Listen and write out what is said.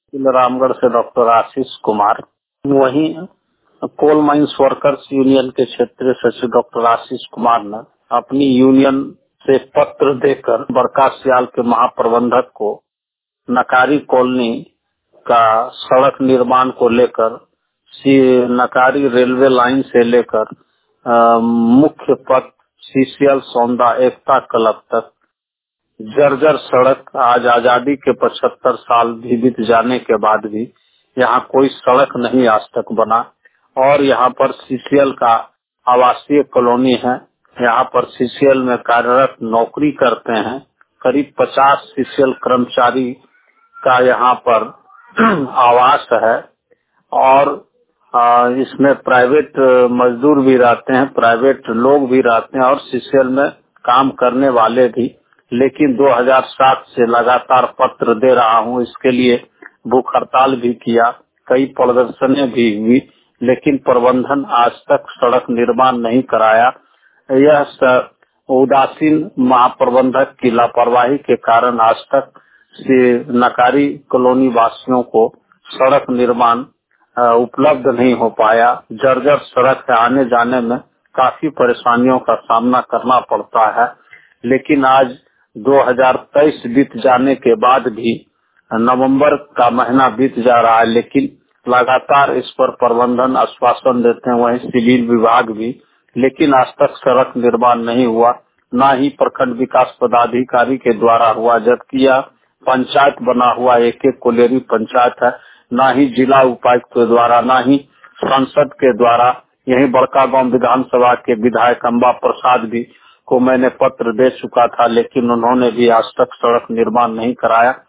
रामगढ़ से डॉक्टर आशीष कुमार। वहीं coal mines workers union के क्षेत्रीय सचिव डॉक्टर आशीष कुमार ने अपनी यूनियन से पत्र देकर बरकासियाल के महाप्रबंधक को नकारी कॉलोनी का सड़क निर्माण को लेकर नकारी रेलवे लाइन से लेकर मुख्य पथ सीसीएल सौंदा एकता क्लब तक जर्जर सड़क आज आजादी के 75 साल भी बीत जाने के बाद भी यहाँ कोई सड़क नहीं आज तक बना। और यहाँ पर सीसीएल का आवासीय कॉलोनी है। यहाँ पर सीसीएल में कार्यरत नौकरी करते हैं करीब 50 सीसीएल कर्मचारी का यहाँ पर आवास है। और इसमें प्राइवेट मजदूर भी रहते हैं, प्राइवेट लोग भी रहते हैं और सीसीएल में काम करने वाले भी। लेकिन 2007 से लगातार पत्र दे रहा हूँ, इसके लिए भूख हड़ताल भी किया, कई प्रदर्शनें भी हुई, लेकिन प्रबंधन आज तक सड़क निर्माण नहीं कराया। यह उदासीन महाप्रबंधक की लापरवाही के कारण आज तक नकारी कॉलोनी वासियों को सड़क निर्माण उपलब्ध नहीं हो पाया। जर्जर सड़क है, आने जाने में काफी परेशानियों का सामना करना पड़ता है। लेकिन आज 2023 बीत जाने के बाद भी नवंबर का महीना बीत जा रहा है, लेकिन लगातार इस पर प्रबंधन आश्वासन देते हैं, वहीं सिविल विभाग भी, लेकिन आज तक सड़क निर्माण नहीं हुआ। न ही प्रखंड विकास पदाधिकारी के द्वारा हुआ, जबकि यह पंचायत बना हुआ एक कोलेरी पंचायत है। न ही जिला उपायुक्त के द्वारा, न ही संसद के द्वारा। यही बड़कागांव विधानसभा के विधायक अम्बा प्रसाद भी को मैंने पत्र दे चुका था, लेकिन उन्होंने भी आज तक सड़क निर्माण नहीं कराया।